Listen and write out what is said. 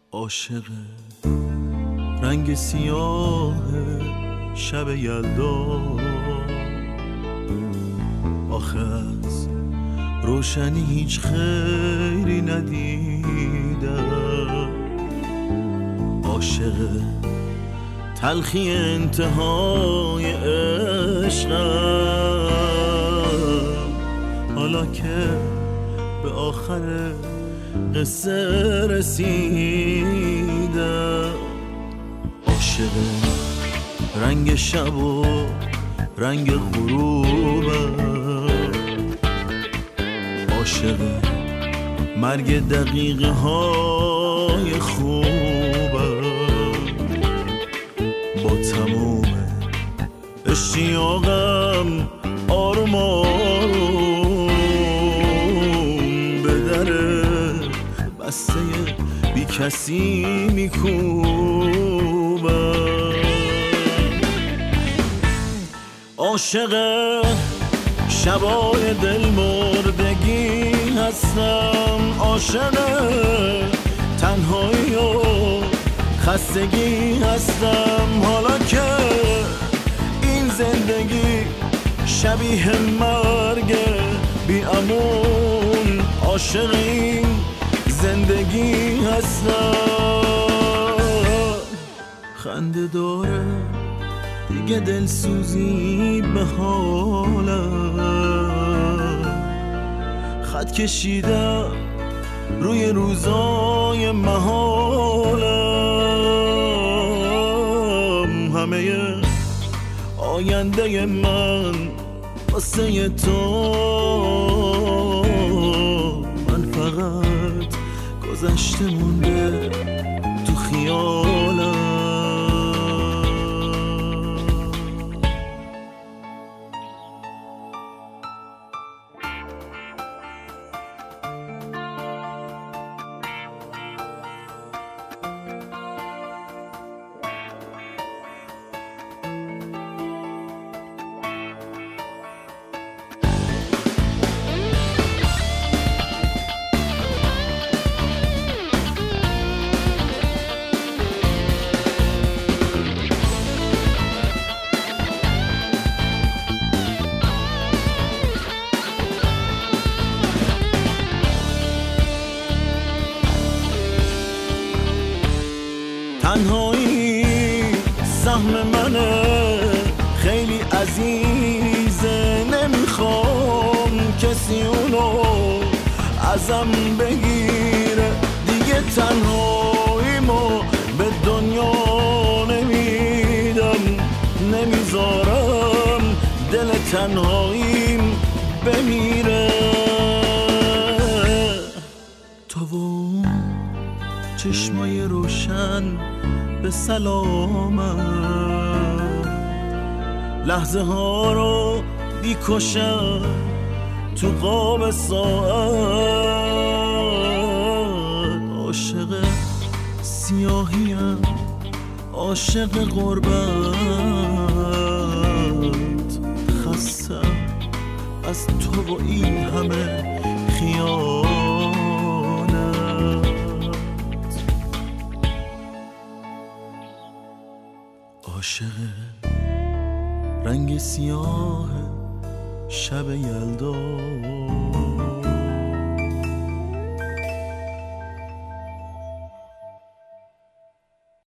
عاشق رنگ سیاه شب یلدا، آخه از روشنی هیچ خیری ندیدم. عاشق تلخی انتهای عشقم، حالا که به آخر قصه رسیدم. عاشق رنگ شب و رنگ غروبم، عاشق مرگ دقیقه های خوبم. با تموم اشتیاقم آروم آروم به در بسته بی کسی میکوبم. عاشق شبای دل مردگی هستم، عاشق تنهایی و خستگی هستم. حالا که این زندگی شبیه مرگ بی امون، عاشق این زندگی هستم. خنده داره دیگه دلسوزی به حالم، خط کشیدم روی روزای محالم. همه آینده من واسه تو، من فقط گذشته مونده تو خیالم. تنهایی سهم منه خیلی عزیزه، نمیخوام کسی اونو ازم بگیره. دیگه تنهاییمو به دنیا نمیدم، نمیذارم دل تنهاییم بمیره. تو و چشمای روشن به سلامم، لحظه ها رو بیکشم تو قاب ساعت. عاشق سیاهیم، عاشق غربت، خستم از تو و این همه خیانت. عاشق رنگ سیاه شب یلدا،